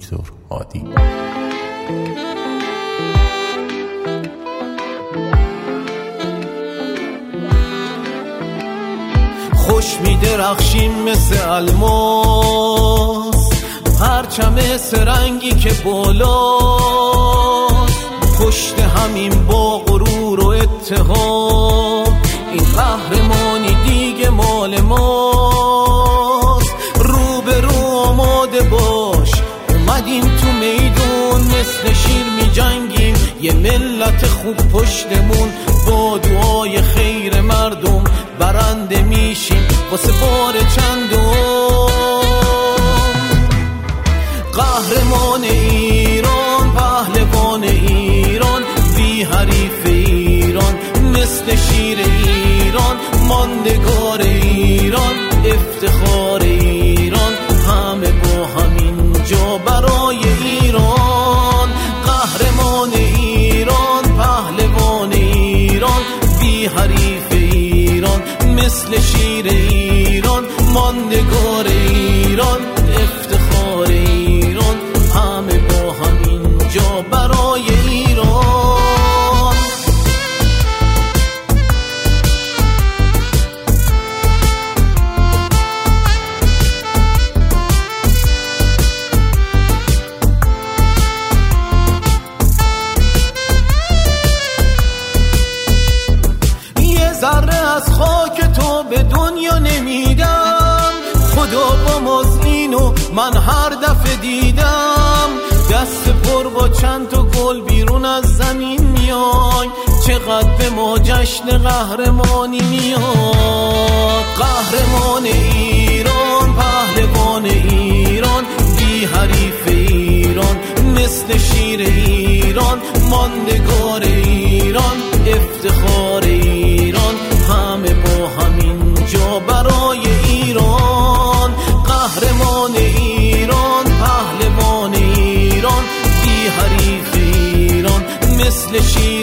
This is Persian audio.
دکتر هادی. خوش می‌درخشیم مثل الماس، پرچم سرنگی که بالاست، پشت همین با غرور و اتحاد این قهرمانی دیگه مال ماست. رو به رو آماده باش، اومدیم تو میدون مثل شیر می جنگیم، یه ملت خوب پشتمون، با دعای خیر مردم برنده میشیم واسه بار چندم. قهرمان ایران، پهلوان ایران، بی حریف ایران، مثل شیر ایران، ماندگار ایران، افتخار ایران، همه با همین جا برای ایران. قهرمان ایران، پهلوان ایران، بی حریف ایران، مثل شیر ایران، ماندگار ایران، افتخار ایران، همه با همین جا برای ایران. یه ذره از خاک تو به دنیا نمیدم، خدا با ماست اینو من هر دفعه دیدم. دست پر با چند تا گل بیرون از زمین میای، چقدر به ما جشن قهرمانی میاد. قهرمان ایران، پهلوان ایران، بی حریف ایران، مثل شیر ایران، ماندگار ایران، افتخار ایران، همه با همین جا برای ایران. قهرمان ایران، پهلوان ایران، بی حریف ایران، مثل شیر